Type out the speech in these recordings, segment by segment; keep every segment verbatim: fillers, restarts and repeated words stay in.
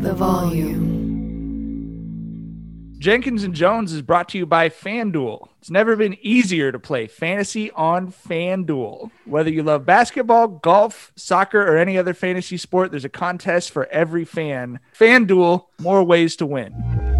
the volume. Jenkins and Jones is brought to you by FanDuel. It's never been easier to play fantasy on FanDuel. Whether you love basketball, golf, soccer, or any other fantasy sport, there's a contest for every fan. FanDuel, more ways to win.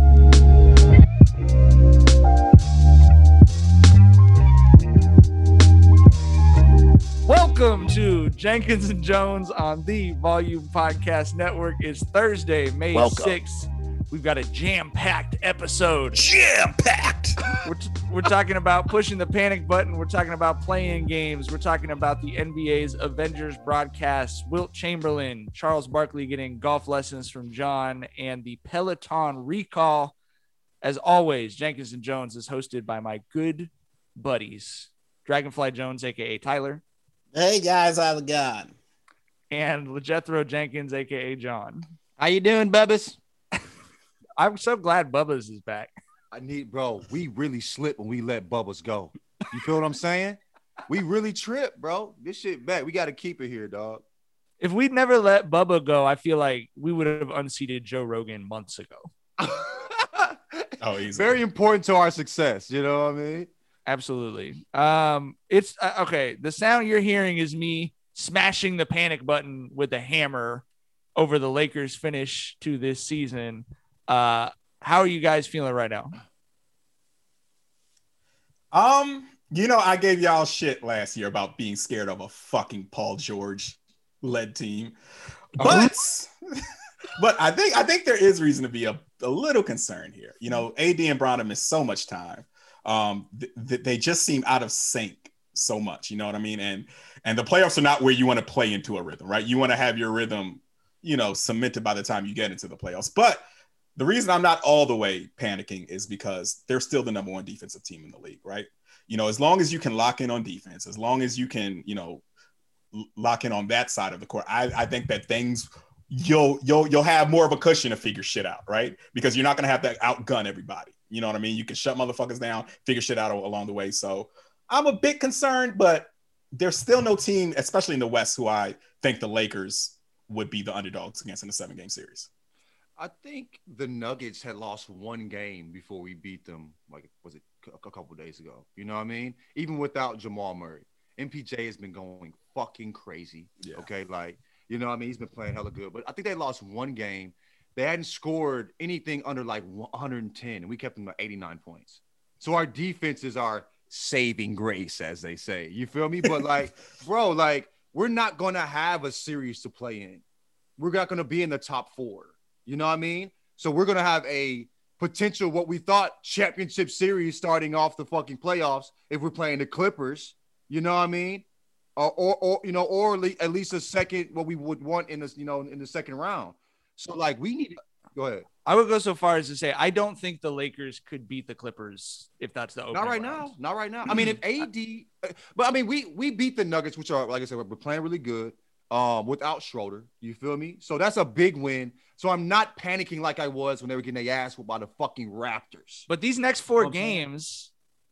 Welcome to Jenkins and Jones on the Volume Podcast Network. It's Thursday, May Welcome. sixth. We've got a jam-packed episode. Jam-packed. We're, t- we're talking about pushing the panic button. We're talking about playing games. We're talking about the N B A's Avengers broadcast, Wilt Chamberlain, Charles Barkley getting golf lessons from John, and the Peloton recall. As always, Jenkins and Jones is hosted by my good buddies, Dragonfly Jones, a k a. Tyler. Hey, guys, how's it going? And LeJethro Jenkins, a k a. John. How you doing, Bubbas? I'm so glad Bubba's is back. I need, bro, we really slip when we let Bubba's go. You feel what I'm saying? We really trip, bro. This shit back. We got to keep it here, dog. If we'd never let Bubba go, I feel like we would have unseated Joe Rogan months ago. Oh, he's very important to our success. You know what I mean? Absolutely. Um, it's uh, okay. The sound you're hearing is me smashing the panic button with a hammer over the Lakers' finish to this season. Uh, how are you guys feeling right now? Um, you know, I gave y'all shit last year about being scared of a fucking Paul George led team, but but I think I think there is reason to be a, a little concerned here. You know, A D and Bron have missed so much time. Um, th- th- they just seem out of sync so much. You know what I mean? And and the playoffs are not where you want to play into a rhythm, right? You want to have your rhythm, you know, cemented by the time you get into the playoffs, but the reason I'm not all the way panicking is because they're still the number one defensive team in the league, right? You know, as long as you can lock in on defense, as long as you can, you know, lock in on that side of the court, I, I think that things you'll you'll you'll have more of a cushion to figure shit out, right? Because you're not gonna have to outgun everybody. You know what I mean? You can shut motherfuckers down, figure shit out along the way. So I'm a bit concerned, but there's still no team, especially in the West, who I think the Lakers would be the underdogs against in a seven game series. I think the Nuggets had lost one game before we beat them. Like, was it a couple of days ago? You know what I mean? Even without Jamal Murray, M P J has been going fucking crazy. Yeah. Okay, like, you know what I mean? He's been playing hella good, but I think they lost one game. They hadn't scored anything under like one hundred ten, and we kept them at eighty-nine points. So our defense is our saving grace, as they say. You feel me? But like, bro, like, we're not going to have a series to play in. We're not going to be in the top four. You know what I mean? So we're going to have a potential, what we thought, championship series starting off the fucking playoffs if we're playing the Clippers. You know what I mean? Or, or, or you know, or at least a second, what we would want in this, you know, in the second round. So, like, we need – go ahead. I would go so far as to say I don't think the Lakers could beat the Clippers if that's the opening Not right round. now. Not right now. I mean, if A D – but, I mean, we we beat the Nuggets, which are, like I said, we're playing really good. Um, without Schroeder, you feel me? So that's a big win. So I'm not panicking like I was when they were getting their ass whooped by the fucking Raptors. But these next four Okay. games,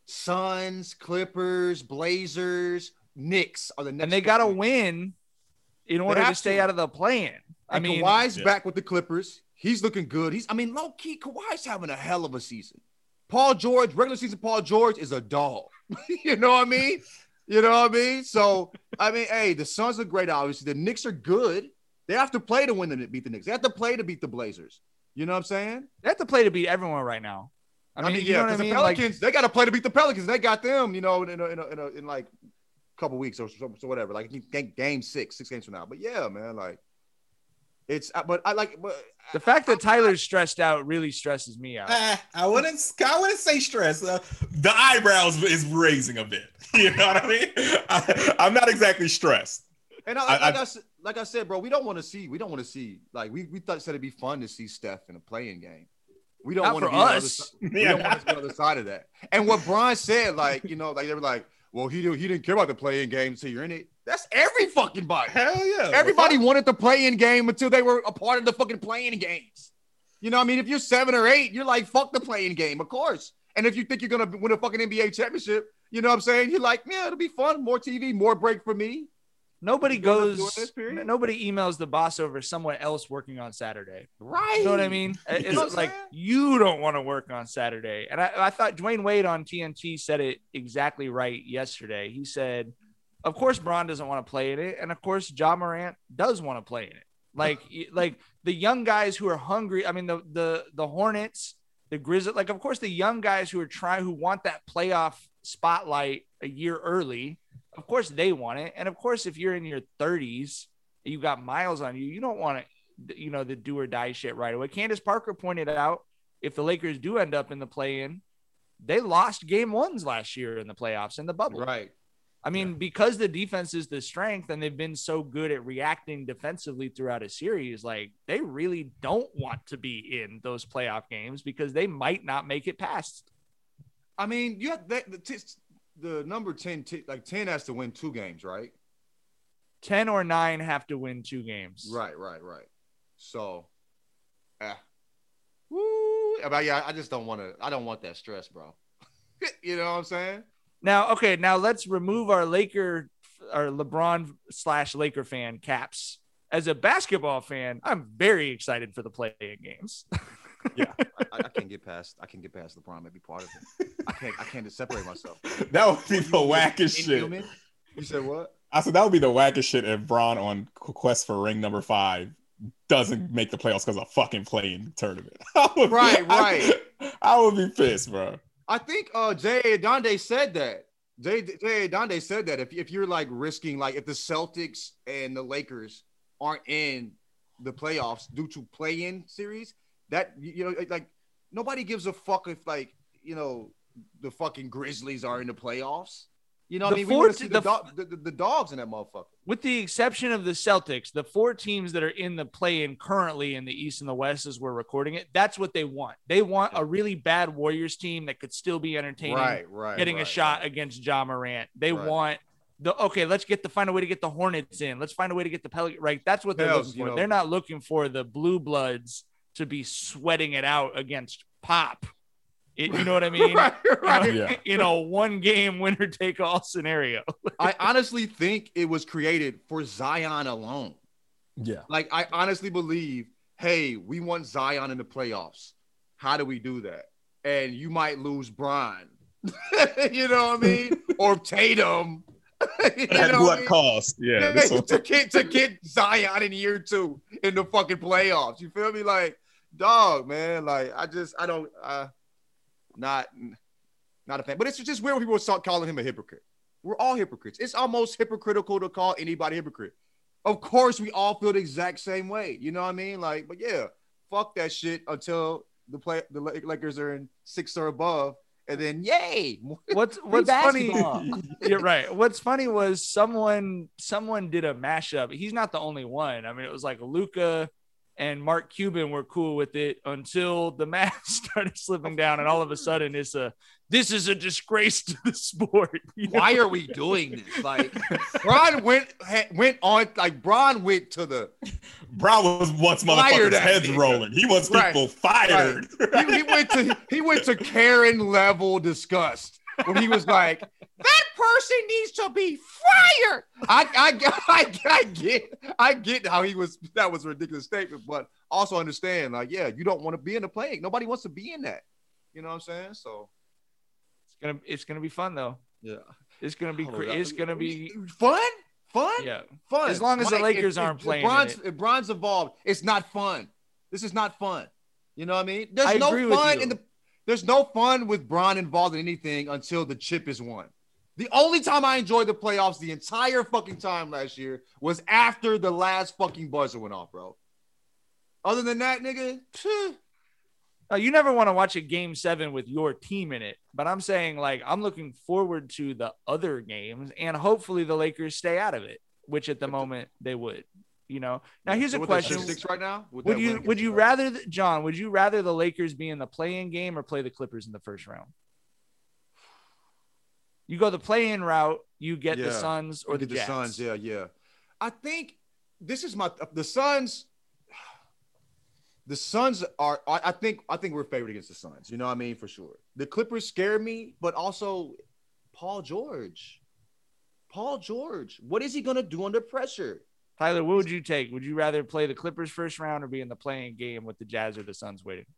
Suns, Clippers, Blazers, Knicks are the next. and they got to win in order to have stay to. out of the play-in. I And mean, Kawhi's yeah. back with the Clippers. He's looking good. He's, I mean, low key, Kawhi's having a hell of a season. Paul George, regular season Paul George is a dog. You know what I mean? You know what I mean? So, I mean, hey, the Suns are great, obviously. The Knicks are good. They have to play to win and beat the Knicks. They have to play to beat the Blazers. You know what I'm saying? they have to play to beat everyone right now. I I mean, mean, you yeah, know what I because mean? the Like, Pelicans, they got to play to beat the Pelicans. They got them, you know, in a, in, a, in, a, in like a couple weeks or so, so whatever. Like game, game six, six games from now. But yeah, man, like it's. But I like. But the fact that Tyler's stressed out really stresses me out. Eh, I wouldn't. I wouldn't say stress. Uh, the eyebrows is raising a bit. You know what I mean? I, I'm not exactly stressed. And I, I- like, I, I- s- like I said, bro, we don't want to see. We don't want to see. Like we we thought said it'd be fun to see Steph in a playing game. We don't Not want to for be on the other us. si- We don't want to be on the other side of that. And what Brian said, like you know, like they were like, well, he didn't he didn't care about the playing game until you're in it. That's every fucking body. Hell yeah. Everybody wanted the play-in game until they were a part of the fucking playing games. You know what I mean? If you're seven or eight, you're like, fuck the playing game, of course. And if you think you're going to win a fucking N B A championship, you know what I'm saying? You're like, yeah, it'll be fun. More T V, more break for me. Nobody During goes, this period? n- nobody emails the boss over someone else working on Saturday. Right. You know what I mean? You It's know what I'm like saying? you don't want to work on Saturday. And I, I thought Dwayne Wade on T N T said it exactly right yesterday. He said, of course, Braun doesn't want to play in it. And of course, Ja Morant does want to play in it. Like, like the young guys who are hungry. I mean, the, the, the Hornets, the Grizzlies, like, of course, the young guys who are trying, who want that playoff spotlight a year early, of course they want it. And of course, if you're in your thirties, and you've got miles on you, you don't want to, you know, the do or die shit right away. Candace Parker pointed out, if the Lakers do end up in the play-in, they lost game ones last year in the playoffs in the bubble. Right. I mean, Yeah. because the defense is the strength and they've been so good at reacting defensively throughout a series, like they really don't want to be in those playoff games because they might not make it past. I mean, you have that, the, t- the number ten, t- like ten has to win two games, right? ten or nine have to win two games. Right, right, right. So, eh. Woo. But yeah, I just don't want to, I don't want that stress, bro. You know what I'm saying? Now, okay, now let's remove our Laker, our LeBron slash Laker fan caps. As a basketball fan, I'm very excited for the play-in games. Yeah, I, I can't get past. I can't get past LeBron. Maybe part of it. I can't. I can't just separate myself. That would be the wackest shit. Inhuman? You said what? I said that would be the wackest shit if Braun on quest for ring number five doesn't make the playoffs because of fucking playing tournament. I would, Right, right. I, I would be pissed, bro. I think uh, Jay Adonde said that. Jay Jay Adonde said that if if you're like risking, like if the Celtics and the Lakers aren't in the playoffs due to play-in series, that you know, like nobody gives a fuck if like you know the fucking Grizzlies are in the playoffs. You know what I The mean? We want four- to see the- the, dog, the, the, the dogs in that motherfucker. With the exception of the Celtics, the four teams that are in the play-in currently in the East and the West as we're recording it, that's what they want. They want a really bad Warriors team that could still be entertaining, Right, right. getting a right, shot right. against Ja Morant. They Right. want the okay. Let's get the find a way to get the Hornets in. Let's find a way to get the Pelicans. Right, that's what they're Hells, looking you for. know- They're not looking for the Blue Bloods to be sweating it out against Pop. It, you know what I mean? right, right. You know, Yeah. in a one-game winner-take-all scenario. I honestly think it was created for Zion alone. Yeah. Like, I honestly believe, hey, we want Zion in the playoffs. How do we do that? And you might lose Bron. You know what I mean? Or Tatum. You At know what what I mean? cost? Yeah. Yeah, this one- to get to get Zion in year two in the fucking playoffs. You feel me? Like, dog, man. Like, I just, I don't, uh, not, not a fan. But it's just weird when people start calling him a hypocrite. We're all hypocrites. It's almost hypocritical to call anybody hypocrite. Of course, we all feel the exact same way. You know what I mean? Like, but yeah, fuck that shit until the play the Lakers are in six or above, and then yay. What's what's funny? basketball. You're right. What's funny was someone someone did a mashup. He's not the only one. I mean, it was like Luca and Mark Cuban were cool with it until the mask started slipping down, and all of a sudden it's a this is a disgrace to the sport. You know? Why are we doing this? Like, Bron went ha- went on like Bron went to the Brown was once Fired motherfuckers' that heads nigga. rolling. He wants Right, people fired. he, he went to he went to Karen level disgust when he was like, that person needs to be fired. I I, I I get I get how he was. That was a ridiculous statement, but also understand like, yeah, you don't want to be in the play. Nobody wants to be in that. You know what I'm saying? So It's gonna it's gonna be fun though. yeah, It's gonna be Oh, cra- that- it's gonna be fun, fun. yeah. Fun. As long as the Mike, Lakers if, aren't if, playing If in Bron's, it. if Bron's involved, it's not fun. This is not fun. You know what I mean? There's I no agree with fun you. in the. There's no fun with Bron involved in anything until the chip is won. The only time I enjoyed the playoffs the entire fucking time last year was after the last fucking buzzer went off, bro. Other than that, nigga, phew. Uh, you never want to watch a game seven with your team in it, but I'm saying like I'm looking forward to the other games, and hopefully the Lakers stay out of it, which at the moment they would. You know. Now here's So a what, they're question: six right now? With Would that you win would against you the rather John? Would you rather the Lakers be in the play-in game or play the Clippers in the first round? You go the play-in route, you get the Yeah. Suns or Look the at the Jazz. Suns, yeah, yeah. I think this is my the Suns. The Suns are. I I think. I think we're favored against the Suns. You know what I mean, for sure. The Clippers scare me, but also Paul George. Paul George. What is he gonna do under pressure? Tyler, what would you take? Would you rather play the Clippers first round or be in the playing game with the Jazz or the Suns waiting?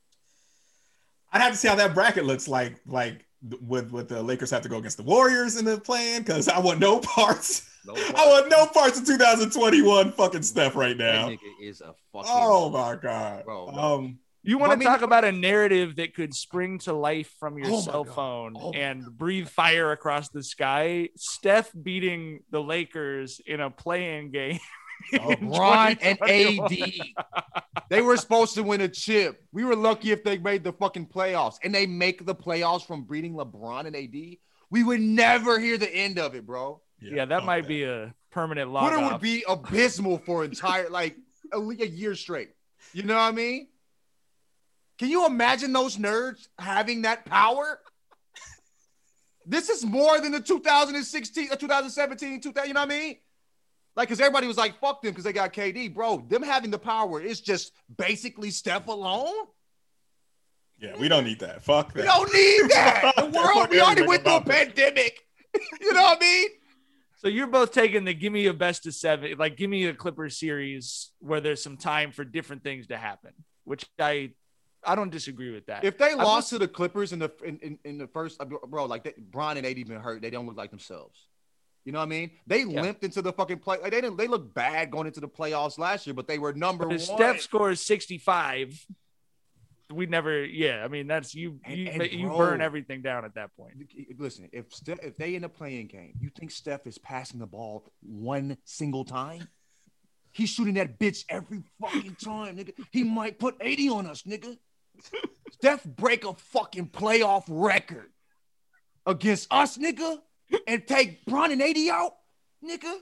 I'd have to see how that bracket looks like. Like, would would the Lakers have to go against the Warriors in the plan? Because I want no parts. No parts. I want no parts of two thousand twenty-one fucking Steph right now. That nigga is a fucking. Oh my god, bro. bro. Um, you want to I mean, talk about a narrative that could spring to life from your Oh my cell God. phone Oh my and breathe fire across the sky? Steph beating the Lakers in a play-in game. Oh, in Bron and A twenty twenty-one. D. They were supposed to win a chip. We were lucky if they made the fucking playoffs, and they make the playoffs from beating LeBron and A D. We would never hear the end of it, bro. Yeah, that fuck might be a permanent log Twitter off. would be abysmal for entire like a, a year straight. You know what I mean? Can you imagine those nerds having that power? This is more than the two thousand sixteen, uh, twenty seventeen, two thousand, you know what I mean? Like, because everybody was like, fuck them because they got K D. Bro, them having the power is just basically Steph alone. Yeah, we don't need that. Fuck that. We don't need that. The world, Fuck we already everything went through a about that. pandemic. You know what I mean? So you're both taking the give me a best of seven, like give me a Clippers series where there's some time for different things to happen, which I I don't disagree with that. If they I lost will- to the Clippers in the in, in, in the first, bro, like they, Bron and A D been hurt, they don't look like themselves. You know what I mean? They Yeah. limped into the fucking play. Like, they didn't. They looked bad going into the playoffs last year, but they were number But if one. Steph scores sixty-five, we never. Yeah, I mean that's you. And- You, and you bro- burn everything down at that point. Listen, if Steph, if they in a playing game, you think Steph is passing the ball one single time? He's shooting that bitch every fucking time, nigga. He might put eighty on us, nigga. Steph break a fucking playoff record against us, nigga, and take Bron and A D out, nigga.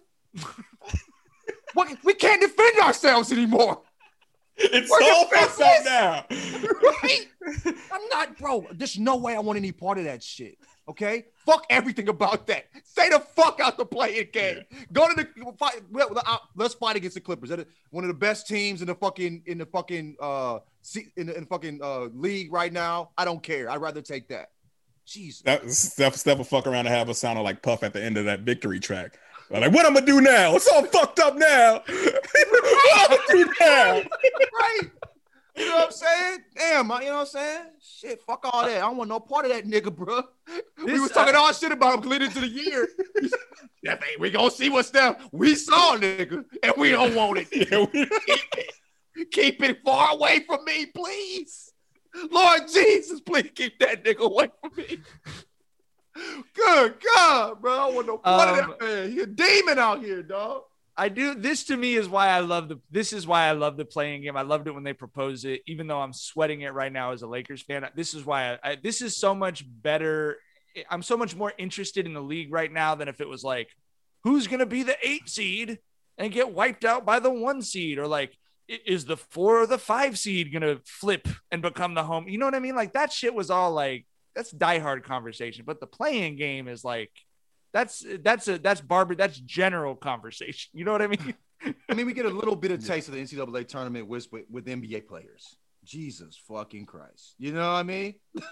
What, we can't defend ourselves anymore. It's We're so fucked up defenseless. now. Right? I'm not, bro. There's no way I want any part of that shit. Okay, fuck everything about that. Stay the fuck out the playing game. Go to the fight. well, uh, Let's fight against the Clippers. They're one of the best teams in the fucking in the fucking uh se- in the, in the fucking uh league right now. I don't care. I'd rather take that. Jesus. That, Steph, Steph will fuck around and have us sounding like Puff at the end of that victory track. Like, what I'm gonna do now? It's all fucked up now. What I'm gonna do now? Right. You know what I'm saying? Damn, I- you know what I'm saying? Shit, fuck all that. I don't want no part of that nigga, bro. we This, was talking uh, all shit about him leading into the year. Steph, hey, we gonna see what Steph. We saw, nigga, and we don't want it. Yeah, we- Keep it, keep it far away from me, please. Lord Jesus, please keep that nigga away from me. Good God, bro. I don't want no part Um, of that man. He a demon out here, dog. I do. This to me is why I love the. This is why I love the playing game. I loved it when they proposed it, even though I'm sweating it right now as a Lakers fan. This is why I, I. This is so much better. I'm so much more interested in the league right now than if it was like, who's gonna be the eight seed and get wiped out by the one seed, or like, i- is the four or the five seed gonna flip and become the home? You know what I mean? Like that shit was all like that's diehard conversation, but the playing game is like. That's that's a that's barber that's general conversation. You know what I mean? I mean, we get a little bit of taste of the N C double A tournament with, with, with N B A players. Jesus fucking Christ. You know what I mean?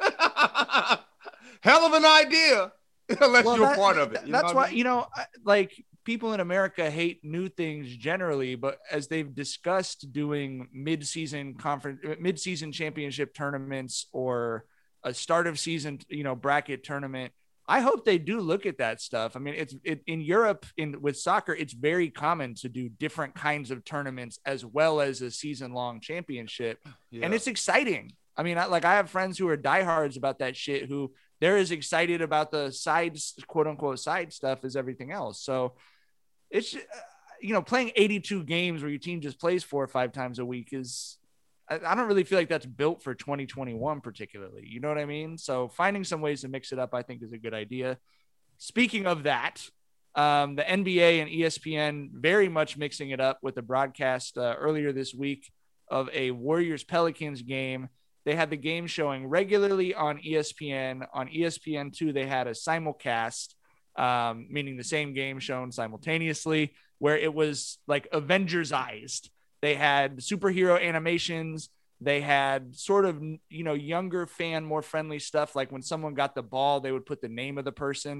Hell of an idea. Unless Well, you're that- part of it. You that's know what why I mean? you know, I- like people in America hate new things generally, but as they've discussed doing mid-season conference, mid-season championship tournaments or a start of season, you know, bracket tournament. I hope they do look at that stuff. I mean, it's it, in Europe in with soccer, it's very common to do different kinds of tournaments as well as a season-long championship, Yeah. and it's exciting. I mean, I, like I have friends who are diehards about that shit who they're as excited about the sides, quote unquote, side stuff as everything else. So it's, uh, you know, playing eighty-two games where your team just plays four or five times a week is, I, I don't really feel like that's built for twenty twenty-one particularly. You know what I mean? So finding some ways to mix it up, I think is a good idea. Speaking of that, um, the N B A and E S P N very much mixing it up with the broadcast uh, earlier this week of a Warriors Pelicans game. They had the game showing regularly on E S P N. On E S P N two, they had a simulcast, um, meaning the same game shown simultaneously, where it was like Avengers-ized. They had superhero animations. They had sort of, you know, younger fan, more friendly stuff. Like when someone got the ball, they would put the name of the person.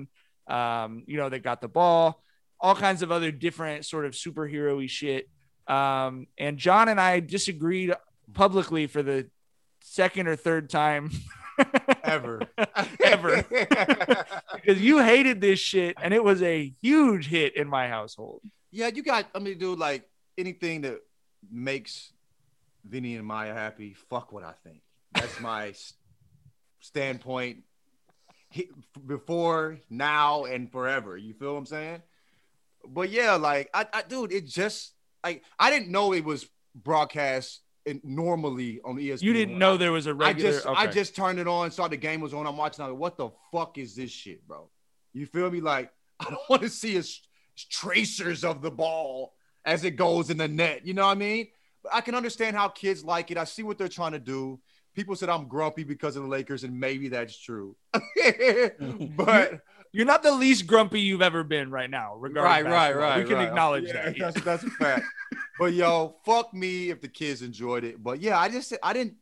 Um, you know, they got the ball, all kinds of other different sort of superhero-y shit. Um, and John and I disagreed publicly for the second or third time ever, ever, because you hated this shit and it was a huge hit in my household. Yeah, you got, I mean, dude, like anything that makes Vinny and Maya happy, fuck what I think. That's my standpoint he, before, now, and forever. You feel what I'm saying? But yeah, like, I, I dude, it just, like, I didn't know it was broadcast in, normally on E S P N. You didn't know there was a regular. I just, okay. I just turned it on, saw the game was on. I'm watching. I'm like, what the fuck is this shit, bro? You feel me? Like, I don't want to see a, tracers of the ball as it goes in the net. You know what I mean? But I can understand how kids like it. I see what they're trying to do. People said I'm grumpy because of the Lakers, and maybe that's true. But you're not the least grumpy you've ever been right now. Right, right, right. We can right. acknowledge yeah, that. That's, that's a fact. But yo, fuck me if the kids enjoyed it. But yeah, I just I didn't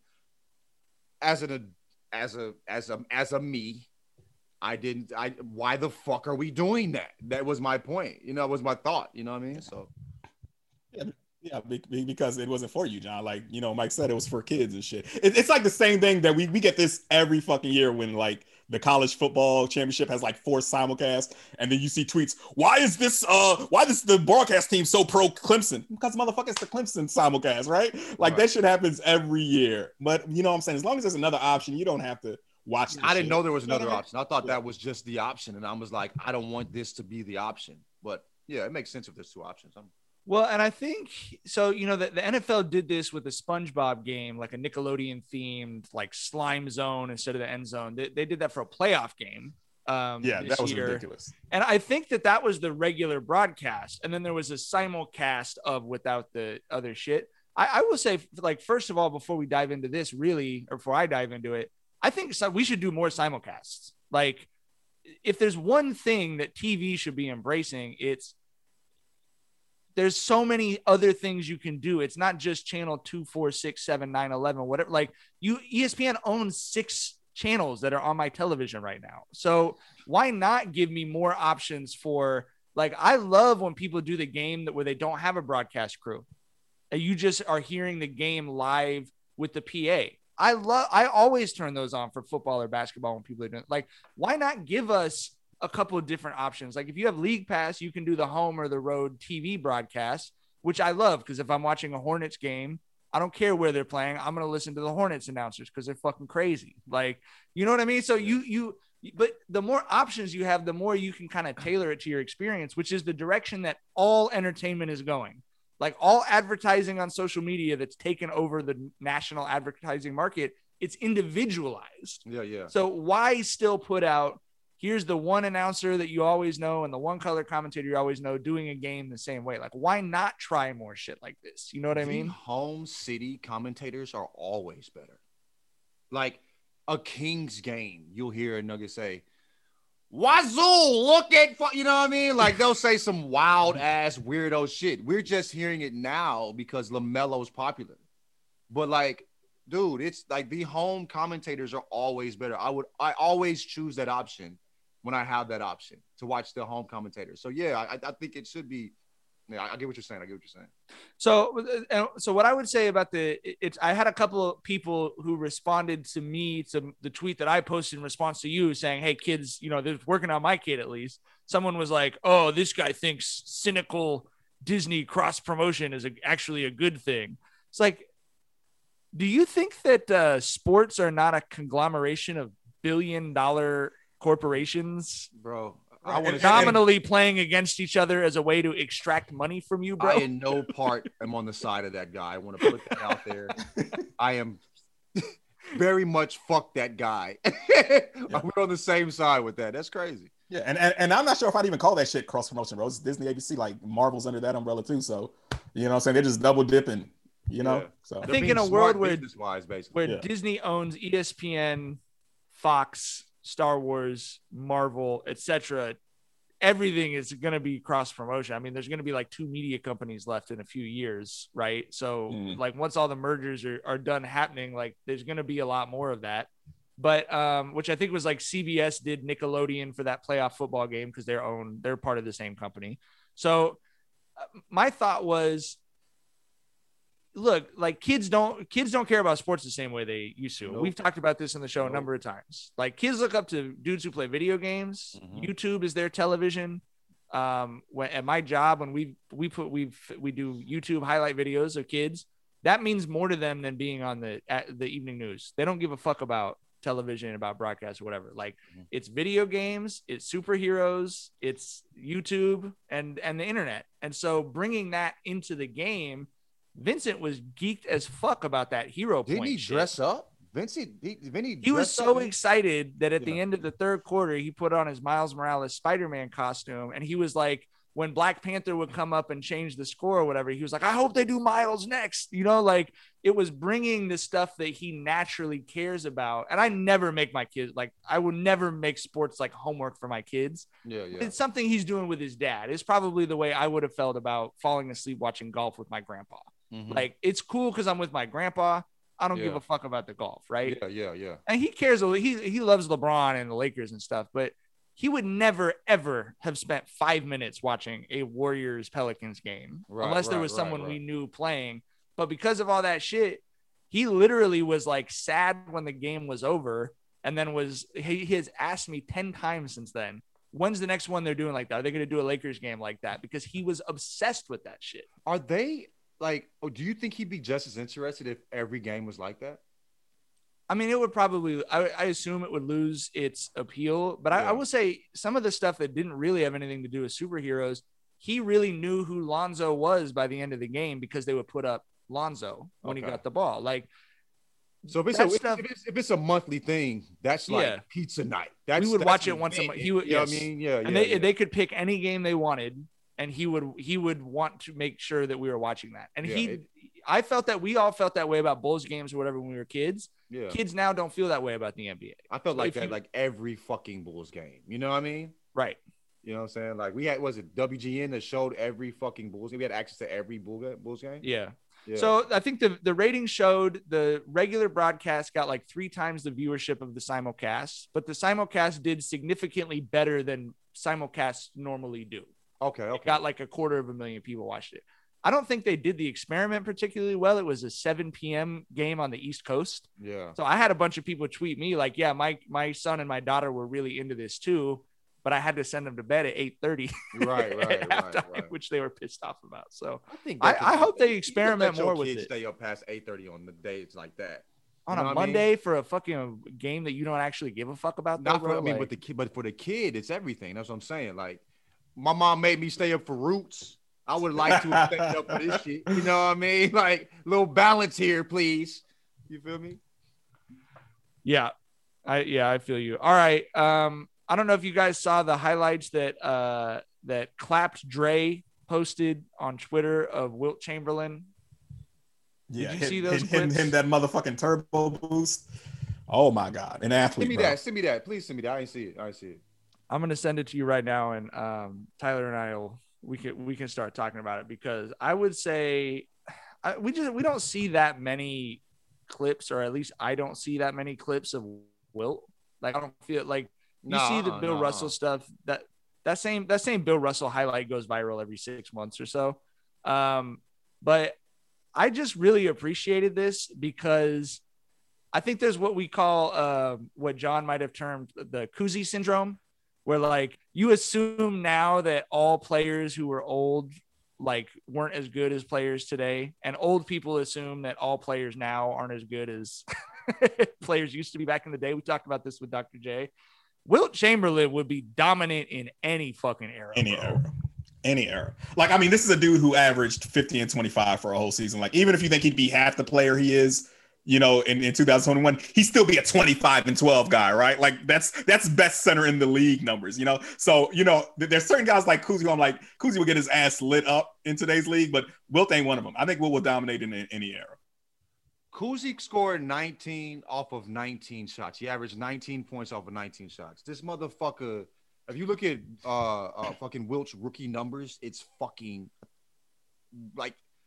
as an as a as a as a me, I didn't I why the fuck are we doing that? That was my point. You know, it was my thought. You know what I mean? So yeah. Yeah, because it wasn't for you, John. Like, you know, Mike said, it was for kids and shit. It, it's like the same thing that we, we get this every fucking year when, like, the college football championship has, like, four simulcasts, and then you see tweets, why is this, uh, why is the broadcast team so pro Clemson? Because, motherfucker, it's the Clemson simulcast, right? Like, right. That shit happens every year. But, you know what I'm saying? As long as there's another option, you don't have to watch I didn't shit. know there was another option. I thought yeah. that was just the option, and I was like, I don't want this to be the option. But, yeah, it makes sense if there's two options. I'm- Well, and I think so, you know, the, the N F L did this with a SpongeBob game, like a Nickelodeon themed, like slime zone instead of the end zone. They, they did that for a playoff game. Um, yeah, that was year. ridiculous. And I think that that was the regular broadcast. And then there was a simulcast of without the other shit. I, I will say, like, first of all, before we dive into this, really, or before I dive into it, I think so, we should do more simulcasts. Like, if there's one thing that T V should be embracing, it's there's so many other things you can do. It's not just channel two, four, six, seven, nine, eleven, whatever. Like you, E S P N owns six channels that are on my television right now. So why not give me more options for, like, I love when people do the game that where they don't have a broadcast crew and you just are hearing the game live with the P A. I love, I always turn those on for football or basketball when people are doing, like, why not give us a couple of different options? Like if you have League Pass, you can do the home or the road T V broadcast, which I love, because if I'm watching a Hornets game, I don't care where they're playing, I'm going to listen to the Hornets announcers because they're fucking crazy. Like, you know what I mean? So you, you, but the more options you have, the more you can kind of tailor it to your experience, which is the direction that all entertainment is going. Like all advertising on social media that's taken over the national advertising market, it's individualized. Yeah, yeah. So why still put out, here's the one announcer that you always know and the one color commentator you always know doing a game the same way? Like, why not try more shit like this? You know what I mean? The home city commentators are always better. Like a Kings game, you'll hear a Nugget say, Wazoo, look at, you know what I mean? Like they'll say some wild ass weirdo shit. We're just hearing it now because LaMelo's popular. But like, dude, it's like the home commentators are always better. I would, I always choose that option when I have that option to watch the home commentators. So yeah, I, I think it should be. Yeah, I, I get what you're saying. I get what you're saying. So, uh, so what I would say about the, it's, I had a couple of people who responded to me to the tweet that I posted in response to you saying, hey kids, you know, they're working on my kid at least. Someone was like, oh, this guy thinks cynical Disney cross promotion is a, actually a good thing. It's like, do you think that uh, sports are not a conglomeration of billion dollar corporations, bro? I want to nominally playing against each other as a way to extract money from you, bro? I in no part am on the side of that guy. I want to put that out there. I am very much fuck that guy. Yeah. We're on the same side with that. That's crazy. Yeah, and, and and I'm not sure if I'd even call that shit cross promotion, bro. It's Disney, A B C, like Marvel's under that umbrella too. So, you know what I'm saying? They're just double dipping, you know? Yeah. So I think in a world where, wise, where yeah. Disney owns E S P N, Fox, Star Wars, Marvel, et cetera, everything is going to be cross promotion. I mean, there's going to be like two media companies left in a few years, right? So, mm. like, once all the mergers are, are done happening, like, there's going to be a lot more of that. but um, which I think was like C B S did Nickelodeon for that playoff football game because they're own they're part of the same company. So uh, my thought was, look, like kids don't kids don't care about sports the same way they used to. Nope. We've talked about this in the show nope. a number of times. Like kids look up to dudes who play video games. Mm-hmm. YouTube is their television. Um, when at my job, when we we put we we do YouTube highlight videos of kids, that means more to them than being on the at the evening news. They don't give a fuck about television, about broadcast or whatever. Like mm-hmm. it's video games, it's superheroes, it's YouTube and and the internet. And so bringing that into the game, Vincent was geeked as fuck about that hero Didn't point. Didn't he shit. dress up? Vincent, he, he, he was so up, excited that at yeah. the end of the third quarter, he put on his Miles Morales Spider-Man costume. And he was like, when Black Panther would come up and change the score or whatever, he was like, I hope they do Miles next. You know, like it was bringing the stuff that he naturally cares about. And I never make my kids, like I would never make sports like homework for my kids. Yeah, yeah. It's something he's doing with his dad. It's probably the way I would have felt about falling asleep watching golf with my grandpa. Mm-hmm. Like it's cool because I'm with my grandpa. I don't yeah. give a fuck about the golf, right? Yeah, yeah, yeah. And he cares. He he loves LeBron and the Lakers and stuff, but he would never ever have spent five minutes watching a Warriors Pelicans game right, unless there was right, someone right, right. we knew playing. But because of all that shit, he literally was like sad when the game was over, and then was he, he has asked me ten times since then, when's the next one they're doing like that? Are they going to do a Lakers game like that? Because he was obsessed with that shit. Are they? Like, oh, do you think he'd be just as interested if every game was like that? I mean, it would probably, I, I assume it would lose its appeal, but yeah. I, I will say some of the stuff that didn't really have anything to do with superheroes, he really knew who Lonzo was by the end of the game because they would put up Lonzo when okay. he got the ball. Like, so if it's, a, stuff, if, it's, if it's a monthly thing, that's like yeah. pizza night. That's, we would that's watch it once a month. He would, you know yes. what I mean? Yeah, and yeah, they, yeah. they could pick any game they wanted. And he would he would want to make sure that we were watching that. And yeah, he, it, I felt that we all felt that way about Bulls games or whatever when we were kids. Yeah. Kids now don't feel that way about the N B A. I felt so like that you, like every fucking Bulls game. You know what I mean? Right. You know what I'm saying? Like we had, was it W G N that showed every fucking Bulls game? We had access to every Bulls game. Yeah. yeah. So I think the, the ratings showed the regular broadcast got like three times the viewership of the simulcast, but the simulcast did significantly better than simulcasts normally do. Okay, okay. It got like a quarter of a million people watched it. I don't think they did the experiment particularly well. It was a seven p.m. game on the East Coast. Yeah. So I had a bunch of people tweet me like, yeah, my my son and my daughter were really into this too, but I had to send them to bed at eight thirty. Right, right, halftime, right, right. Which they were pissed off about. So I think I, I hope they experiment more with kids it. Stay up past eight thirty on the days like that. On you know a Monday I mean? For a fucking game that you don't actually give a fuck about. Not though, for, I mean, like, but the kid, but for the kid, it's everything. That's what I'm saying. Like. My mom made me stay up for Roots. I would like to have stayed up for this shit. You know what I mean? Like, little balance here, please. You feel me? Yeah. I yeah, I feel you. All right. Um, I don't know if you guys saw the highlights that uh that Clapped Dre posted on Twitter of Wilt Chamberlain. Yeah, Did you hit, see those hit, clips? him that motherfucking turbo boost. Oh my God. An athlete. Send me bro. that. Send me that. Please send me that. I didn't see it. I didn't see it. I'm gonna send it to you right now, and um, Tyler and I will we can we can start talking about it because I would say I, we just we don't see that many clips, or at least I don't see that many clips of Wilt. Like I don't feel like you no, see the Bill no. Russell stuff that that same that same Bill Russell highlight goes viral every six months or so. Um, but I just really appreciated this because I think there's what we call uh, what John might have termed the Cousy syndrome. Where like you assume now that all players who were old like weren't as good as players today, and old people assume that all players now aren't as good as players used to be back in the day. We talked about this with Doctor J. Wilt Chamberlain would be dominant in any fucking era. Any bro. era. Any era. Like, I mean, this is a dude who averaged fifty and twenty-five for a whole season. Like, even if you think he'd be half the player he is, you know, in, in two thousand twenty-one, he'd still be a twenty-five and twelve guy, right? Like that's that's best center in the league numbers, you know? So, you know, th- there's certain guys like Cousy who I'm like, Cousy will get his ass lit up in today's league, but Wilt ain't one of them. I think Wilt will dominate in, in any era. Cousy scored nineteen off of nineteen shots. He averaged nineteen points off of nineteen shots. This motherfucker, if you look at uh, uh fucking Wilt's rookie numbers, it's fucking like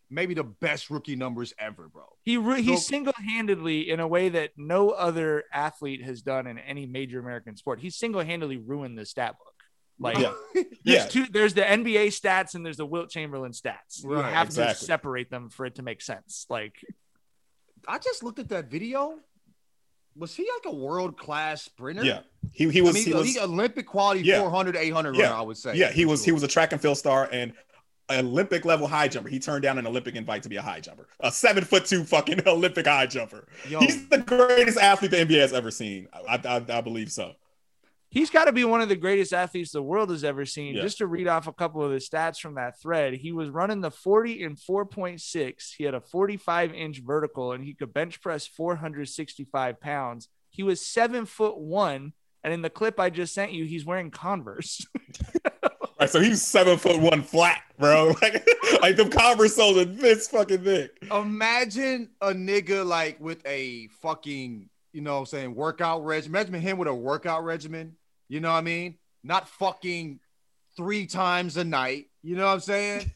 maybe the best rookie numbers ever, bro. He re- he So- single-handedly, in a way that no other athlete has done in any major American sport, he single-handedly ruined the stat book. Like, Yeah. there's Yeah. two, there's the N B A stats and there's the Wilt Chamberlain stats. You Right, have exactly. to separate them for it to make sense. Like, I just looked at that video. Was he like a world class sprinter? Yeah. He he was I mean, he was he Olympic quality Yeah. four hundred, eight hundred Yeah. runner, I would say. yeah, he was he Sure. was a track and field star and an Olympic level high jumper. He turned down an Olympic invite to be a high jumper. A seven foot two fucking Olympic high jumper. Yo, He's the greatest athlete the N B A has ever seen. I I, I believe so. he's got to be one of the greatest athletes the world has ever seen. Yeah. Just to read off a couple of the stats from that thread, he was running the forty in four point six. He had a forty-five inch vertical and he could bench press four hundred sixty-five pounds. He was seven foot one. And in the clip I just sent you, he's wearing Converse. Right, so he's seven foot one flat, bro. Like, like the Converse soles are this fucking thick. imagine a nigga like with a fucking, you know what I'm saying, workout regimen. Imagine him with a workout regimen. You know what I mean? Not fucking three times a night. You know what I'm saying?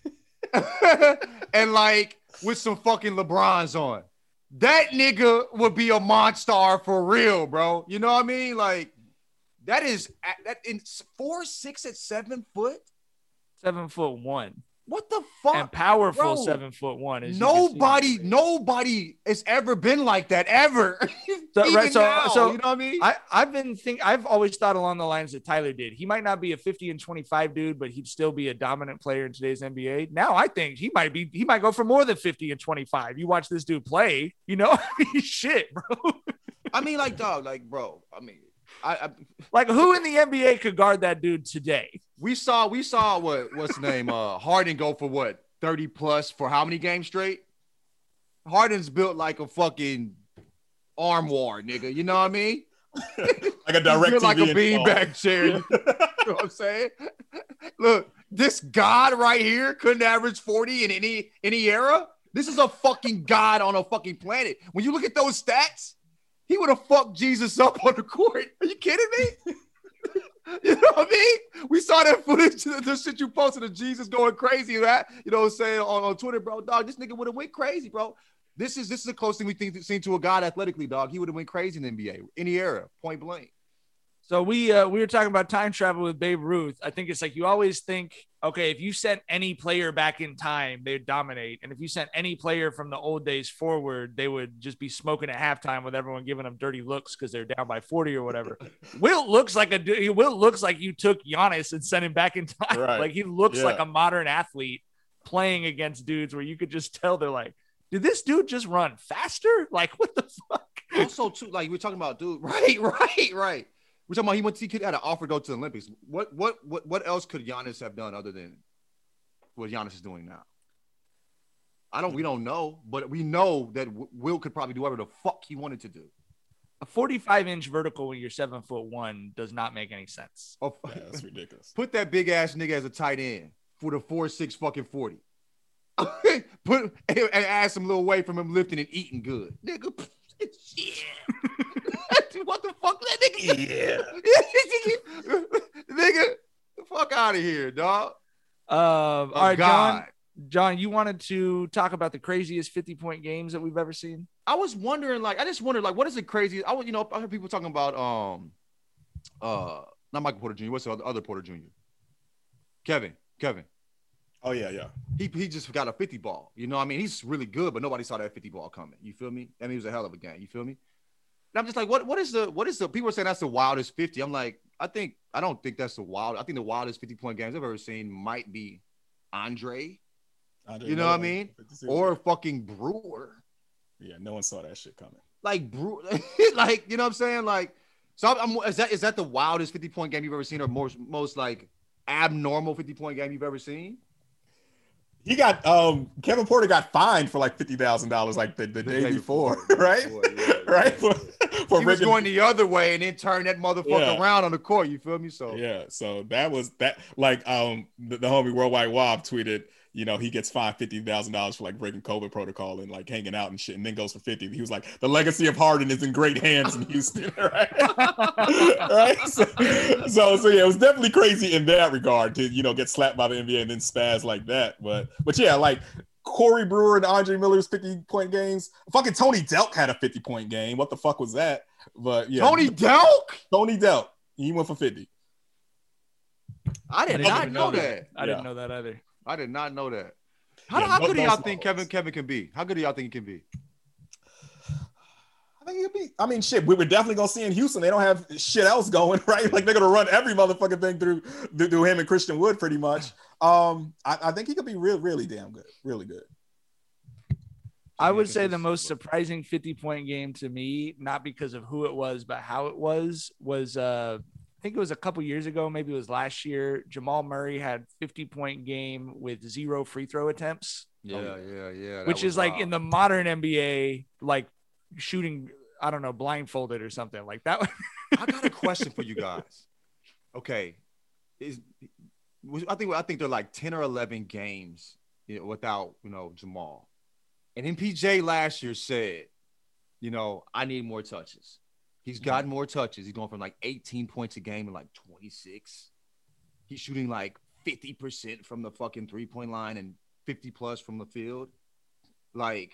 And like with some fucking LeBrons on. That nigga would be a monster for real, bro. You know what I mean? Like that is that in four, six at seven foot. Seven foot one. What the fuck? And powerful bro. seven foot one. as you can see. Nobody, nobody has ever been like that ever. So- Even right, so- now, so you know what I mean? I, I've been think I've always thought along the lines that Tyler did. He might not be a fifty and twenty-five dude, but he'd still be a dominant player in today's N B A. Now I think he might be he might go for more than fifty and twenty-five. You watch this dude play, you know, shit, bro. I mean, like, dog, like, bro. I mean, I, I Like who in the N B A could guard that dude today? we saw, we saw what what's the name? Uh, Harden go for what thirty plus for how many games straight? Harden's built like a fucking arm war, nigga. You know what I mean? Like a direct He's built like a T V install. beanbag chair. You know what I'm saying? Look, this god right here couldn't average forty in any any era. This is a fucking god on a fucking planet. When you look at those stats, he would have fucked Jesus up on the court. Are you kidding me? You know what I mean? We saw that footage, the, the shit you posted of Jesus going crazy, right? You know what I'm saying, on, on Twitter, bro. Dog, this nigga would have went crazy, bro. This is this is the closest thing we think seen to a god athletically, dog. He would have went crazy in the N B A, any era, point blank. So we uh, we were talking about time travel with Babe Ruth. I think it's like you always think, okay, if you sent any player back in time, they'd dominate. And if you sent any player from the old days forward, they would just be smoking at halftime with everyone giving them dirty looks because they're down by forty or whatever. Wilt looks like a Wilt looks like you took Giannis and sent him back in time. Right. Like he looks Yeah. like a modern athlete playing against dudes where you could just tell they're like, did this dude just run faster? Like what the fuck? Also, too, like we're talking about, dude. Right, right, right. We're talking about he went. He could had an offer to go to the Olympics. What, what, what, what else could Giannis have done other than what Giannis is doing now? I don't. We don't know, but we know that W- Will could probably do whatever the fuck he wanted to do. A forty-five inch vertical when you're seven foot one does not make any sense. Oh, Yeah, that's ridiculous. put that big ass nigga as a tight end for the four six fucking forty. Put and ask him a little weight from him lifting and eating good, nigga. Shit. What the fuck, that nigga? Yeah. Nigga, the fuck out of here, dog. Um, all Oh, right, John. God. John, you wanted to talk about the craziest fifty point games that we've ever seen? I was wondering, like, I just wondered, like, what is the crazy? I was, you know, I heard people talking about, um, uh, not Michael Porter Junior What's the other, other Porter Junior? Kevin, Kevin. Oh yeah, yeah. He he just got a fifty ball. You know what I mean? He's really good, but nobody saw that fifty ball coming. You feel me? I mean, it was a hell of a game. You feel me? And I'm just like, what what is the what is the people are saying that's the wildest fifty? I'm like, I think I don't think that's the wild. I think the wildest fifty point games I've ever seen might be Andre, Andre you know what I Miller, mean? fifty-six. Or fucking Brewer. Yeah, no one saw that shit coming. Like Brewer, like, you know what I'm saying? Like, so I'm, I'm is that is that the wildest fifty point game you've ever seen, or most most like abnormal fifty point game you've ever seen? He got um Kevin Porter got fined for like fifty thousand dollars like the, the, day, day before, before, right? before, yeah, yeah, right? yeah. For, for He was breaking- going the other way and then turn that motherfucker Yeah. around on the court. You feel me? So Yeah, so that was that. Like, um, the, the homie Worldwide Wob tweeted, you know, he gets fined fifty thousand dollars for like breaking COVID protocol and like hanging out and shit, and then goes for fifty. He was like, the legacy of Harden is in great hands in Houston, right? right. So, so, so yeah, it was definitely crazy in that regard to you know get slapped by the N B A and then spaz like that. But, but yeah, like Corey Brewer and Andre Miller's fifty-point games. Fucking Tony Delk had a fifty-point game. What the fuck was that? But yeah, Tony Delk. Tony Delk. He went for fifty. I did I not didn't know know that. I Yeah. didn't know that either. I did not know that. How, Yeah, how no- good do no y'all small think ones. Kevin Kevin can be? How good do y'all think he can be? I think he'll be. I mean, shit. We were definitely gonna see in Houston. They don't have shit else going, right? Like they're gonna run every motherfucking thing through through, through him and Christian Wood, pretty much. Um, I, I think he could be real, really damn good, really good. I would say the Consistent, most bro. surprising fifty-point game to me, not because of who it was, but how it was, was uh, I think it was a couple years ago, maybe it was last year. Jamal Murray had fifty-point game with zero free throw attempts, Yeah, yeah, yeah. that which was is like wild. in the modern N B A, like shooting, I don't know, blindfolded or something like that. I got a question for you guys. Okay, is was- I think I think they're like ten or eleven games, you know, without you know Jamal, and M P J last year said, you know, I need more touches. He's gotten more touches. He's going from like eighteen points a game to like twenty-six. He's shooting like fifty percent from the fucking three point line and fifty plus from the field. Like,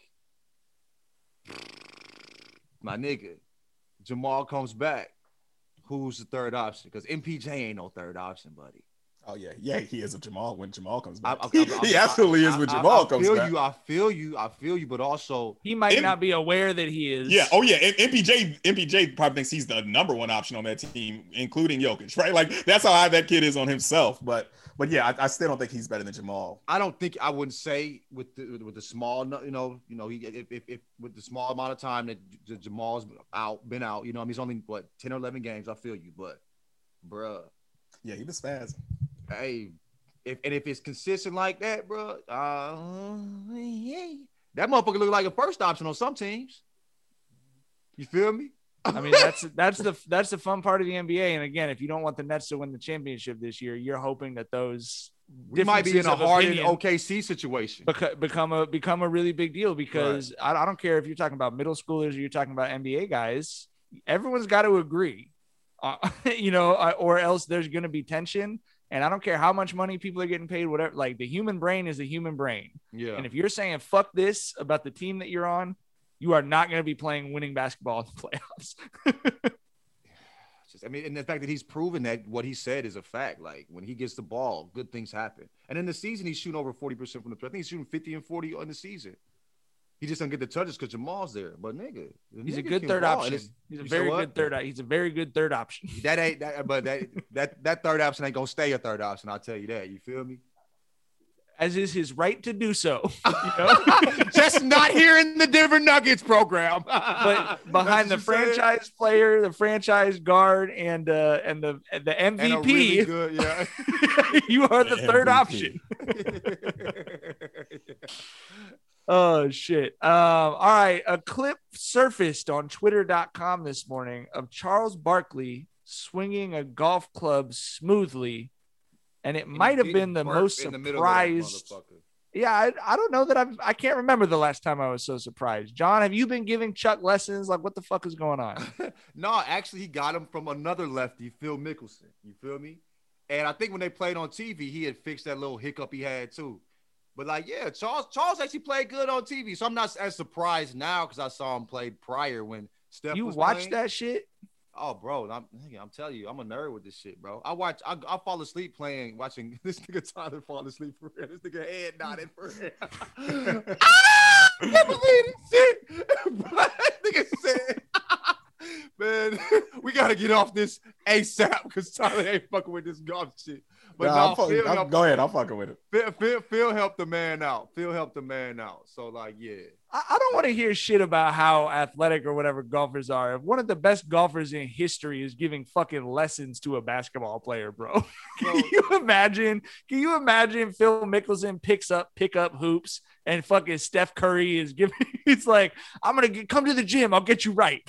my nigga, Jamal comes back. Who's the third option? Because M P J ain't no third option, buddy. Oh yeah, yeah, he is a Jamal when Jamal comes back. I- I- he I- he I- absolutely is I- when I- Jamal I comes feel back. you. I feel you. I feel you. But also, He might M- not be aware that he is. Yeah. Oh yeah. And M P J, M P J probably thinks he's the number one option on that team, including Jokic, right? Like that's how high that kid is on himself. But but yeah, I, I still don't think he's better than Jamal. I don't think I wouldn't say with the with the small, you know, you know, he if if, if with the small amount of time that J- Jamal's out, been out, you know, I mean, he's only what ten or eleven games. I feel you, but bruh, Yeah, he was spazzing. hey, if and if it's consistent like that, bruh, uh, hey, that motherfucker look like a first option on some teams. You feel me? I mean, that's that's the that's the fun part of the N B A. And again, if you don't want the Nets to win the championship this year, you're hoping that those We might be in a differences of Harden opinion O K C situation. beca- become a become a really big deal because I, I don't care if you're talking about middle schoolers or you're talking about N B A guys. Everyone's got to agree, uh, you know, uh, or else there's going to be tension. And I don't care how much money people are getting paid, whatever. Like the human brain is the human brain. Yeah. And if you're saying fuck this about the team that you're on, you are not going to be playing winning basketball in the playoffs. Just, I mean, and the fact that he's proven that what he said is a fact. Like when he gets the ball, good things happen. And in the season, he's shooting over forty percent from the three. I think he's shooting fifty and forty on the season. He just doesn't get the touches because Jamal's there. But nigga, the He's a nigga good can third ball, and option. it's- He's a you say very what? good third. He's a very good third option. That ain't that, but that that that third option ain't gonna stay a third option. I'll tell you that. You feel me? As is his right to do so. You know? Just not here in the Denver Nuggets program. But behind the franchise player, the franchise guard, and uh, and the the M and V a P, really good, yeah. you are the The third M V P. option. Oh shit. Um, all right. A clip surfaced on twitter dot com this morning of Charles Barkley swinging a golf club smoothly, and it might have been the most surprised. Yeah, I, I don't know that I've I can't remember the last time I was so surprised. John, have you been giving Chuck lessons? Like, what the fuck is going on? No, actually, he got him from another lefty, Phil Mickelson. You feel me? And I think when they played on T V, he had fixed that little hiccup he had too. But like, yeah, Charles Charles actually played good on T V, so I'm not as surprised now because I saw him play prior when Steph You was watched playing. that shit? Oh, bro, I'm, nigga, I'm telling you, I'm a nerd with this shit, bro. I watch, I, I fall asleep playing, watching this nigga Tyler fall asleep for real. This nigga head nodded for real. Ah, I can't believe this shit. But nigga said, man, we gotta get off this ASAP because Tyler ain't fucking with this golf shit. But Nah, no, I'm fucking- Phil, I'm- helped, go ahead, I'm fucking with it. Phil, Phil, Phil helped the man out. Phil helped the man out. So like, yeah. I, I don't want to hear shit about how athletic or whatever golfers are. If one of the best golfers in history is giving fucking lessons to a basketball player, bro. Can Bro. you imagine? Can you imagine Phil Mickelson picks up pick up hoops and fucking Steph Curry is giving he's like, I'm gonna get, come to the gym, I'll get you right.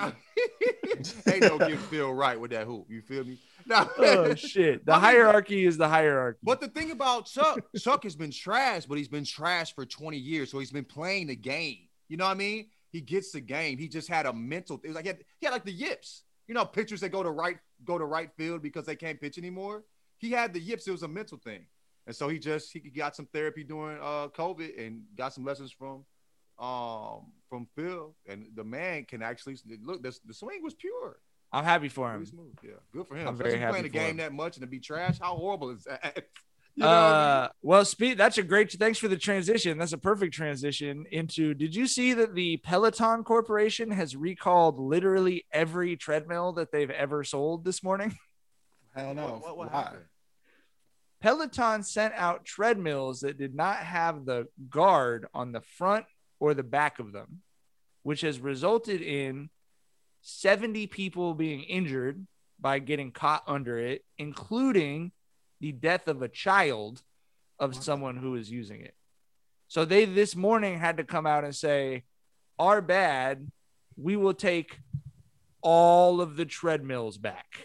Ain't no get Phil right with that hoop. You feel me? Nah. Oh shit. The I mean, hierarchy is the hierarchy. But the thing about Chuck, Chuck has been trash, but he's been trash for twenty years. So he's been playing the game. You know what I mean? He gets the game. He just had a mental. It was like he had, he had like the yips. You know, pitchers that go to right go to right field because they can't pitch anymore. He had the yips. It was a mental thing. And so he just he got some therapy during uh COVID and got some lessons from um from Phil. And the man can actually look. The, the swing was pure. I'm happy for him. Really smooth. Yeah, good for him. I'm Especially very happy playing the for game him. that much and to be trash. How horrible is that? You know uh, what I mean? well, speed. That's a great. Thanks for the transition. That's a perfect transition into. Did you see that the Peloton Corporation has recalled literally every treadmill that they've ever sold this morning? Hell no. What, what, what Why? happened? Peloton sent out treadmills that did not have the guard on the front or the back of them, which has resulted in seventy people being injured by getting caught under it, including the death of a child of someone who is using it. So they this morning had to come out and say, our bad, we will take all of the treadmills back.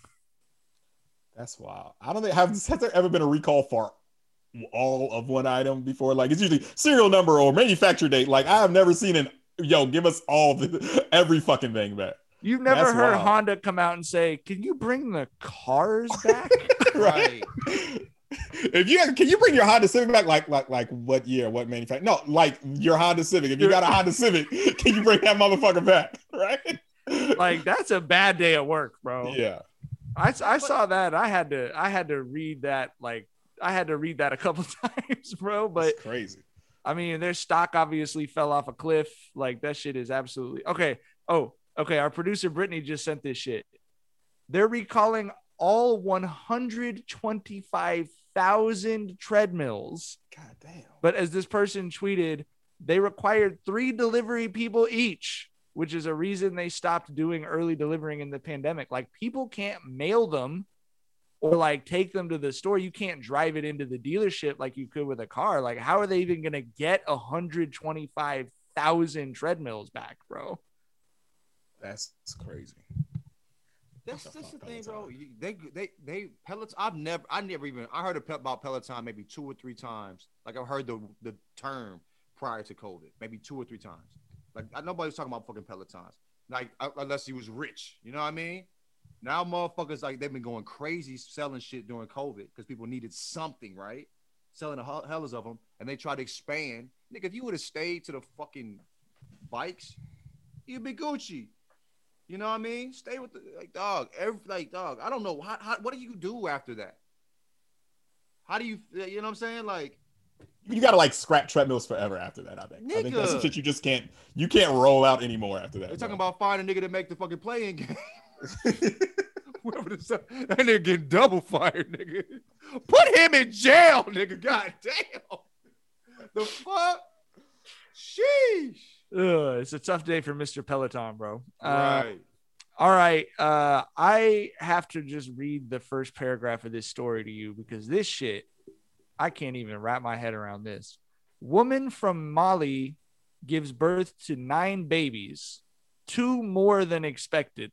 That's wild. I don't think have has there ever been a recall for all of one item before? Like it's usually serial number or manufacture date. Like I have never seen an yo give us all the every fucking thing back. You've never That's heard wild. Honda come out and say, can you bring the cars back? Right. If you can you bring your Honda Civic back? Like like like what year? What manufacturer? No, like your Honda Civic. If you got a Honda Civic, can you bring that motherfucker back? Right? Like that's a bad day at work, bro. Yeah. I, I saw that. I had to I had to read that like I had to read that a couple times, bro. But It's crazy. I mean, their stock obviously fell off a cliff. Like that shit is absolutely okay. Oh, okay. Our producer Brittany just sent this shit. They're recalling all one hundred twenty-five thousand treadmills. God damn. But as this person tweeted, they required three delivery people each, which is a reason they stopped doing early delivering in the pandemic. Like people can't mail them or like take them to the store. You can't drive it into the dealership like you could with a car. Like how are they even going to get one hundred twenty-five thousand treadmills back, bro? That's crazy. That's that's the thing, bro. You- They they they Peloton. I've never I never even I heard about Peloton maybe two or three times. Like I've heard the the term prior to COVID, maybe two or three times. Like nobody's talking about fucking Pelotons. Like uh, unless he was rich, you know what I mean? Now motherfuckers like they've been going crazy selling shit during COVID because people needed something, right? Selling the hell- hellas of them, and they try to expand. Nigga, if you would have stayed to the fucking bikes, you'd be Gucci. You know what I mean? Stay with the like dog. Every like dog. I don't know how, how what do you do after that? How do you you know what I'm saying? Like You gotta like scrap treadmills forever after that. I think. I think that's some Nigga. shit you just can't. You can't roll out anymore after that. they're talking bro. about finding a nigga to make the fucking playing game. Whoever the that nigga getting double fired, nigga. Put him in jail, nigga. God damn. The fuck? Sheesh. Ugh, it's a tough day for Mister Peloton, bro. Uh, Right. All right. Uh, I have to just read the first paragraph of this story to you because this shit, I can't even wrap my head around this. Woman from Mali gives birth to nine babies, two more than expected.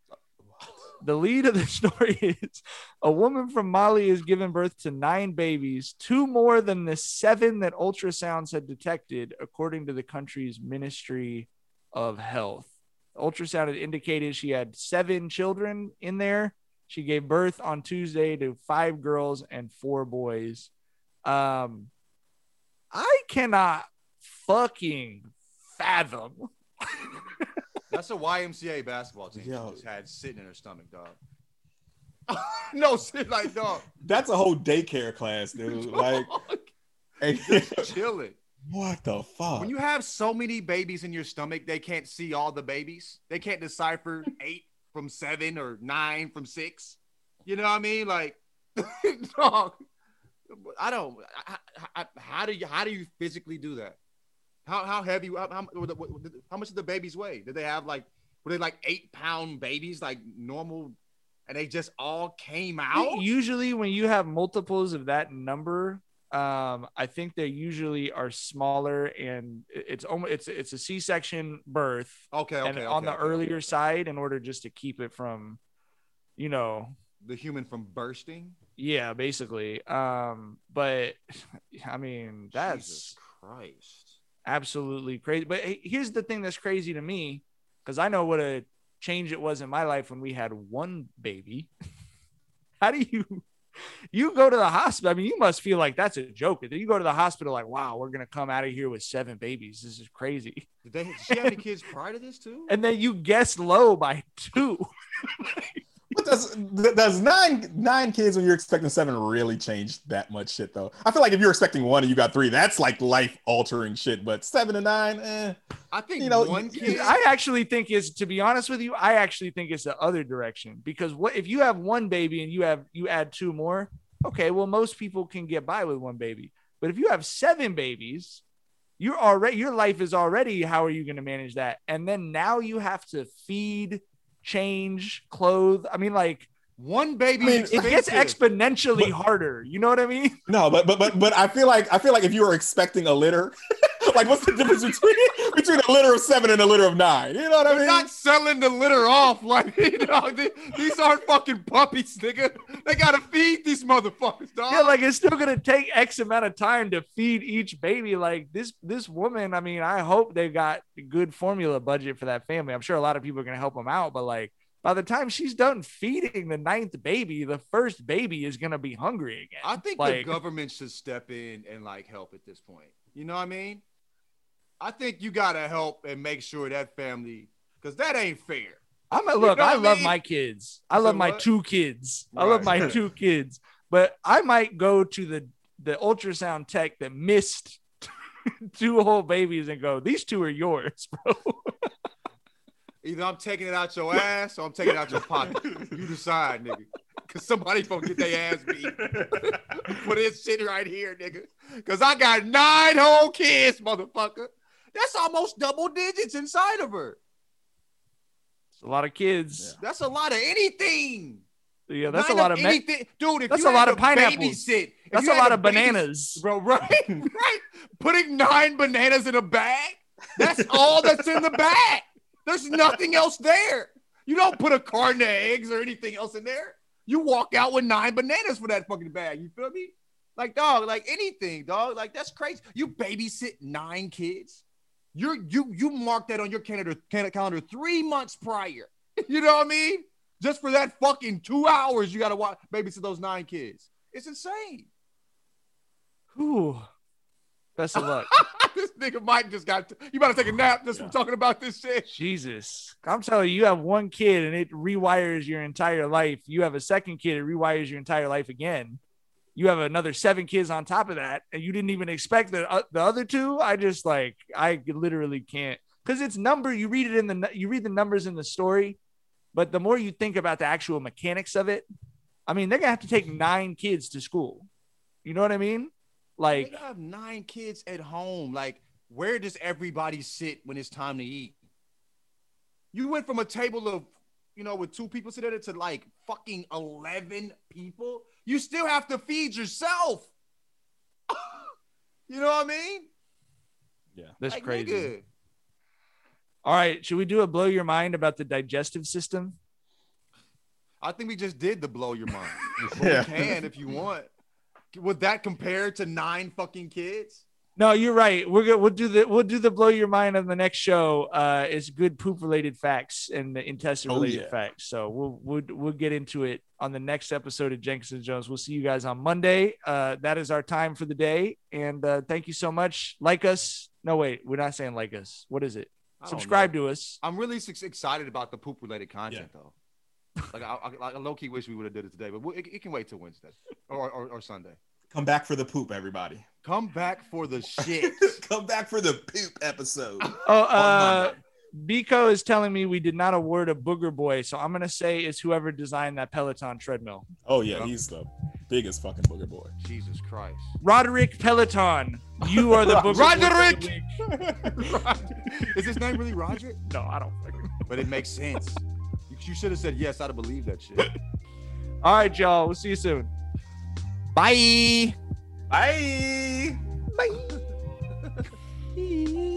The lead of the story is a woman from Mali has given birth to nine babies, two more than the seven that ultrasounds had detected, according to the country's Ministry of Health. The ultrasound had indicated she had seven children in there. She gave birth on Tuesday to five girls and four boys. Um, I cannot fucking fathom. That's a Y M C A basketball team Yo. she just had sitting in her stomach, dog. No shit like dog. That's a whole daycare class, dude. Like, Chilling. what the fuck? When you have so many babies in your stomach, they can't see all the babies. They can't decipher eight from seven or nine from six. You know what I mean? Like, dog. I don't. I, I, how do you how do you physically do that? How how heavy? How, how, how much did the babies weigh? Did they have like were they like eight pound babies like normal, and they just all came out? Usually, when you have multiples of that number, um, I think they usually are smaller, and it's almost it's it's a C-section birth, Okay, okay, and okay, on the okay, earlier okay. side, in order just to keep it from, you know, The human from bursting. yeah, basically. Um, but I mean, that's Jesus Christ. absolutely crazy. But hey, here's the thing that's crazy to me, because I know what a change it was in my life when we had one baby. How do you You go to the hospital. I mean, you must feel like that's a joke. You go to the hospital like, wow, we're gonna come out of here with seven babies. This is crazy. Did they? Did she have any kids prior to this too? And then you guess low by two. But does does nine nine kids when you're expecting seven really change that much shit though? I feel like if you're expecting one and you got three, that's like life altering shit. But seven to nine, eh. I think You know, one kid. I actually think is, to be honest with you, I actually think it's the other direction, because what if you have one baby and you have you add two more? Okay, well, most people can get by with one baby, but if you have seven babies, you're already your life is already, how are you going to manage that? And then now you have to feed, change, clothe. I mean, like, One baby, I mean, it gets exponentially But- harder. You know what I mean? No, but but but but I feel like I feel like if you were expecting a litter, like what's the difference between between a litter of seven and a litter of nine? You know what I They're mean? not selling the litter off. Like, you know, they- these aren't fucking puppies, nigga. They gotta feed these motherfuckers, dog. Yeah, like it's still gonna take X amount of time to feed each baby. Like this, this woman. I mean, I hope they got a good formula budget for that family. I'm sure a lot of people are gonna help them out, but like by the time she's done feeding the ninth baby, the first baby is gonna be hungry again. I think like, the government should step in and like help at this point. You know what I mean? I think you gotta help and make sure that family, because that ain't fair. I'm a, You look. know I what I love mean? my kids. I You love said my what? two kids. I love my Right. two kids. But I might go to the the ultrasound tech that missed two whole babies and go, these two are yours, bro. Either I'm taking it out your ass or I'm taking it out your pocket. You decide, nigga. Because somebody gonna get their ass beat for this shit right here, nigga. Because I got nine whole kids, motherfucker. That's almost double digits inside of her. It's a lot of kids. That's a lot of anything. Yeah, that's Nine a lot of me- anything. Dude, if that's you a lot had of to pineapples. babysit, if That's you a had lot to of babys- bananas. Bro, right, right. Putting nine bananas in a bag, that's all that's in the bag. There's nothing else there. You don't put a carton of eggs or anything else in there. You walk out with nine bananas for that fucking bag. You feel me? Like, dog, like anything, dog. Like, that's crazy. You babysit nine kids. You're you you mark that on your calendar, calendar three months prior. You know what I mean? Just for that fucking two hours, you gotta watch babysit those nine kids. It's insane. Whew. Best of luck. This nigga Mike just got. You better take a nap just Yeah. from talking about this shit. Jesus. I'm telling you, you have one kid and it rewires your entire life. You have a second kid, it rewires your entire life again. You have another seven kids on top of that, and you didn't even expect the, uh, the other two. I just like, I literally can't, because it's number. You read it in the, you read the numbers in the story, but the more you think about the actual mechanics of it, I mean, they're gonna have to take nine kids to school. You know what I mean? Like, They have nine kids at home. Like, where does everybody sit when it's time to eat? You went from a table of, you know, with two people sitting there to like fucking eleven people. You still have to feed yourself. You know what I mean? Yeah. that's Like, crazy. nigga. All right, should we do a blow your mind about the digestive system? I think we just did the blow your mind. But Yeah. we can if you want. Would that compare to nine fucking kids? No, you're right. We're good. We'll do the we'll do the blow your mind on the next show. Uh, it's good poop related facts and the intestine Oh, related yeah. facts. So we'll we'll we'll get into it on the next episode of Jenkins and Jones. We'll see you guys on Monday. Uh, that is our time for the day. And uh, thank you so much. Like us. No, wait, we're not saying like us. What is it? I don't Subscribe know. to us. I'm really s- excited about the poop related content though. Like I, I, I low key wish we would have did it today, but we- it, it can wait till Wednesday or, or or Sunday. Come back for the poop, everybody. Come back for the shit. Come back for the poop episode. Oh, on uh, Monday. Biko is telling me we did not award a booger boy. So I'm gonna say it's whoever designed that Peloton treadmill. Oh yeah, he's the biggest fucking booger boy. Jesus Christ. Roderick Peloton. You are the booger boy. Roderick! Is his name really Roderick? No, I don't fucking. But it makes sense. You, you should have said yes. I'd have believed that shit. All right, y'all. We'll see you soon. Bye. Bye. Bye.